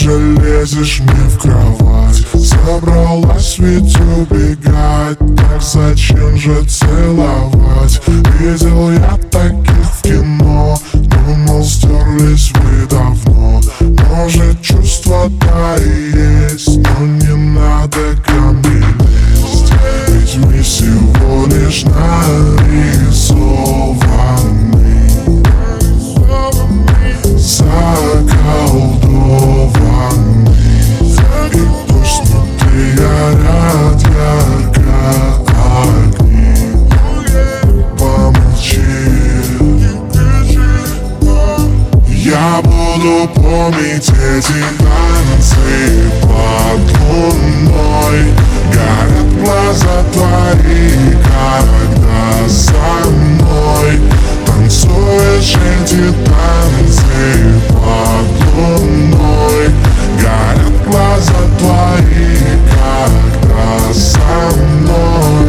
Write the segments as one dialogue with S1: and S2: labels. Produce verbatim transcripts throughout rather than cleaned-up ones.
S1: же лезешь мне в кровать? Собралась ведь убегать, так зачем же целовать? Видел я таких в кино, думал, стерлись вы давно. Может, чувства-то и есть, но не надо ко мне лезть. Ведь мы всего лишь нарисованы, заколдованы. И пусть внутри горят ярко огни, помолчи. Я буду помнить эти танцы под луной. Горят глаза твои, когда со мной танцуешь эти танцы под луной. Горят глаза твои, когда со мной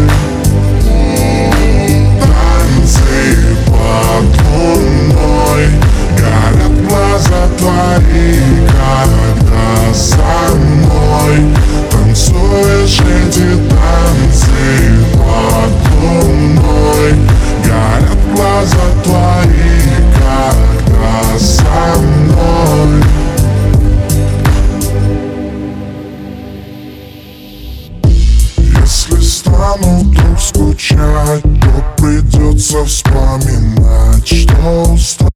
S1: танцы под луной. Горят глаза твои, когда со мной танцуешь эти танцы под луной. Горят глаза твои, когда со мной. Если стану вдруг скучать, то придется вспоминать, что устал.